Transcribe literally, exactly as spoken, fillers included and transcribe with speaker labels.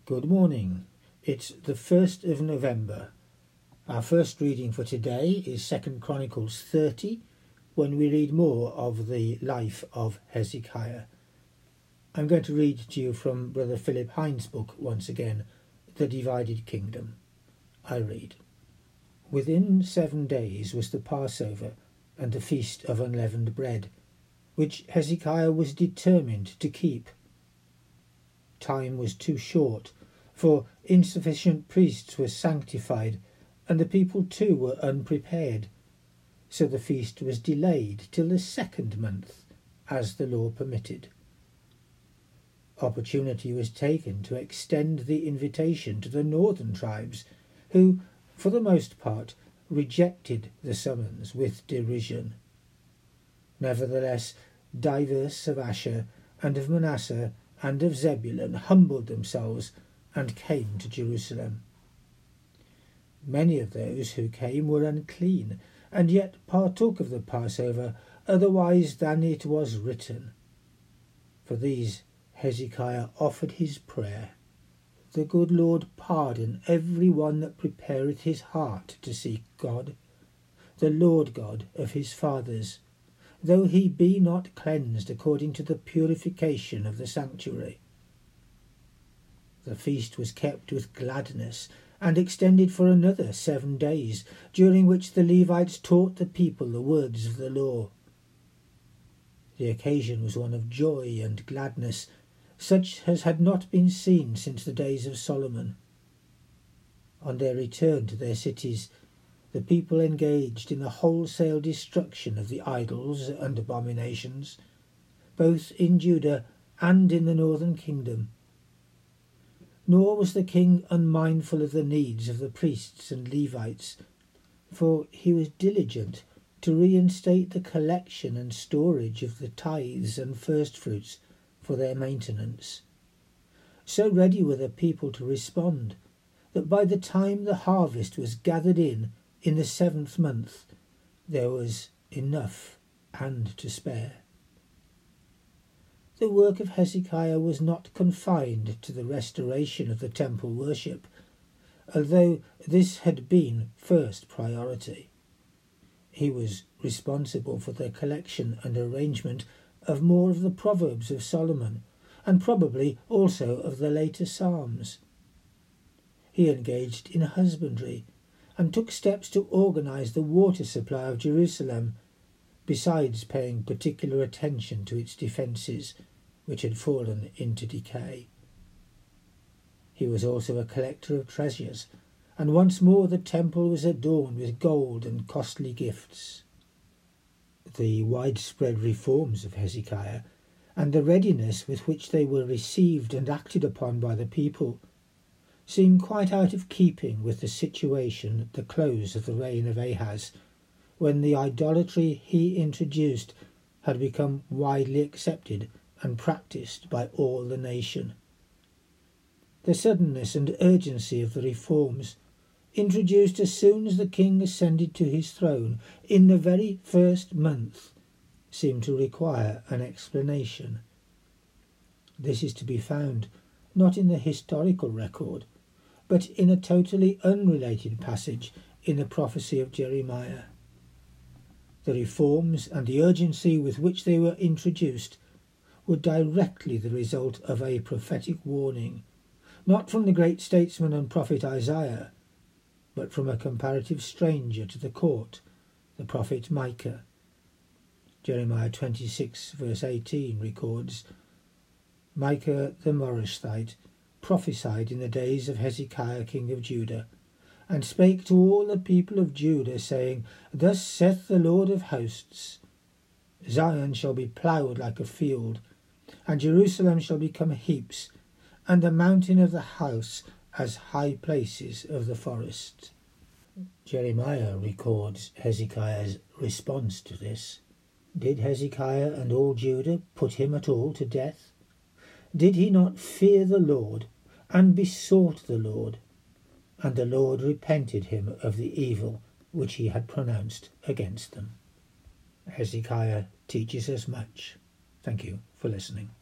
Speaker 1: Good morning. It's the first of November. Our first reading for today is Second Chronicles thirty, when we read more of the life of Hezekiah. I'm going to read to you from Brother Philip Hines' book once again, The Divided Kingdom. I read. Within seven days was the Passover and the Feast of Unleavened Bread, which Hezekiah was determined to keep. Time was too short, for insufficient priests were sanctified, and the people too were unprepared. So the feast was delayed till the second month, as the law permitted. Opportunity was taken to extend the invitation to the northern tribes, who, for the most part, rejected the summons with derision. Nevertheless, divers of Asher and of Manasseh and of Zebulun humbled themselves and came to Jerusalem. Many of those who came were unclean, and yet partook of the Passover otherwise than it was written. For these Hezekiah offered his prayer, The good Lord pardon every one that prepareth his heart to seek God, the Lord God of his fathers, though he be not cleansed according to the purification of the sanctuary. The feast was kept with gladness, and extended for another seven days, during which the Levites taught the people the words of the law. The occasion was one of joy and gladness, such as had not been seen since the days of Solomon. On their return to their cities, the people engaged in the wholesale destruction of the idols and abominations, both in Judah and in the northern kingdom. Nor was the king unmindful of the needs of the priests and Levites, for he was diligent to reinstate the collection and storage of the tithes and firstfruits for their maintenance. So ready were the people to respond, that by the time the harvest was gathered in, in the seventh month, there was enough and to spare. The work of Hezekiah was not confined to the restoration of the temple worship, although this had been first priority. He was responsible for the collection and arrangement of more of the Proverbs of Solomon, and probably also of the later Psalms. He engaged in husbandry, and took steps to organize the water supply of Jerusalem, besides paying particular attention to its defences, which had fallen into decay. He was also a collector of treasures, and once more the temple was adorned with gold and costly gifts. The widespread reforms of Hezekiah, and the readiness with which they were received and acted upon by the people, seem quite out of keeping with the situation at the close of the reign of Ahaz, when the idolatry he introduced had become widely accepted and practised by all the nation. The suddenness and urgency of the reforms, introduced as soon as the king ascended to his throne in the very first month, seem to require an explanation. This is to be found not in the historical record, but in a totally unrelated passage in the prophecy of Jeremiah. The reforms and the urgency with which they were introduced were directly the result of a prophetic warning, not from the great statesman and prophet Isaiah, but from a comparative stranger to the court, the prophet Micah. Jeremiah twenty-six verse eighteen records, Micah the Morashthite prophesied in the days of Hezekiah king of Judah, and spake to all the people of Judah, saying, Thus saith the Lord of hosts, Zion shall be ploughed like a field, and Jerusalem shall become heaps, and the mountain of the house as high places of the forest. Jeremiah records Hezekiah's response to this. Did Hezekiah and all Judah put him at all to death? Did he not fear the Lord, and besought the Lord? And the Lord repented him of the evil which he had pronounced against them. Hezekiah teaches us much. Thank you for listening.